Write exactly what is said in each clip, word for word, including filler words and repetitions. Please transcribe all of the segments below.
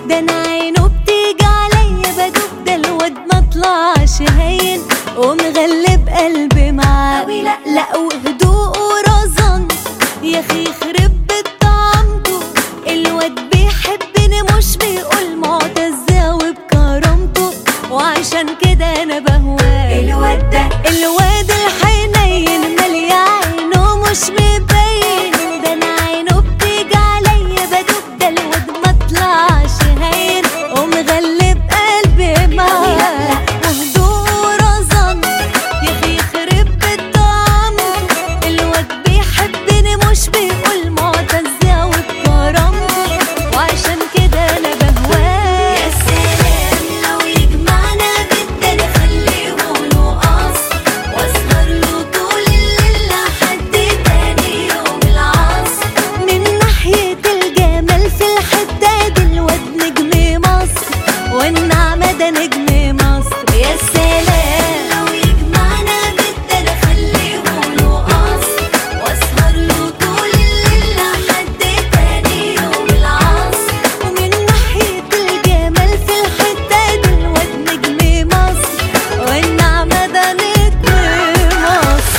ده انا عينه بتيجي عليا بدوب، ده الواد مطلعش هين ومغلب قلبي معاه أوي لا لا وهدوءه رزن يا اخي يخرب بيت طعمته. الواد بيحبني مش بيقول معتز وبكرامته، وعشان كده انا بهواه. الواد ده الواد الحنين مالي عينه مش مبين، ده انا عينه بتيجي عليا بدوب، ده الواد مطلعش هين ومغلب قلبي معاه وهدوءه رزن يا اخي يخرب بيت طعمته. الواد بيحبني مش بيقول معتز وبكرامته، وعشان كده انا بهواه. يا سلام لو يجمعنا بالتاني خليهوله قصر، واسهر له طول الليل لحد تاني يوم العصر. من ناحية الجمال في الحتة دي الواد نجم مصر، والنعمة ده نجم مصر. يا سلام لو يجمعنا بالتاني خليهوله قصر، واسهر له طول الليل لحد تاني يوم العصر. ومن ناحية الجمال في الحتة دي الواد نجم مصر، والنعمة ده نجم مصر.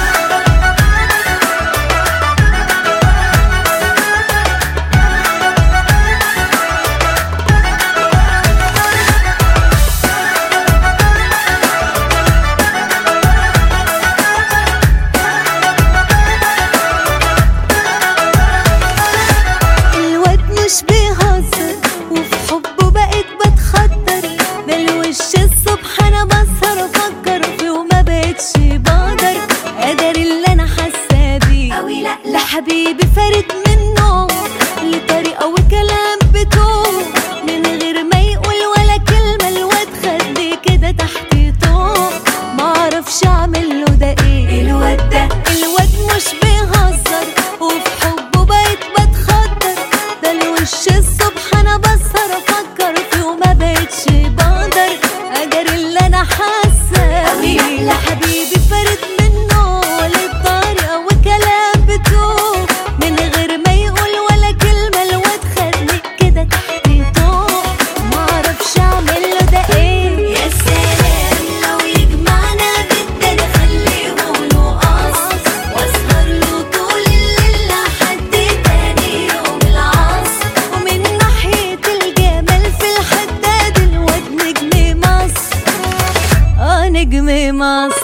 الواد مش بيهزر وفي حبه بقيت بتخدر، ده الوش الصبح انا بسهر افكر فيه وما بقتش بقدر قدر اللي انا حاسه بيه أوي لا لا حبيبي فارد منه لطريقه وكلام بتوه، من غير ما يقول ولا كلمه الواد خدني كده تحت طوق، معرفش اعمل له ده ايه. الواد ده الواد مش بيهزر وفي حبه بقيت بتخدر، ده الوش الصبح انا بسهر افكر فيه وما بقتش بقدر اجري اللي انا حاسه بيه. لا حبيبي فارد منه للطريقه وكلام بتوه، من غير ما يقول ولا كلمه الواد خدني كده تحت طوق، معرفش اعمل له ده ايه. يا سلام لو يجمعنا بالتاني خليهوله قصر، واسهر له طول الليل لحد تاني يوم العصر. ومن ناحية الجمال في الحتة دي الواد نجم مصر، اه نجم مصر.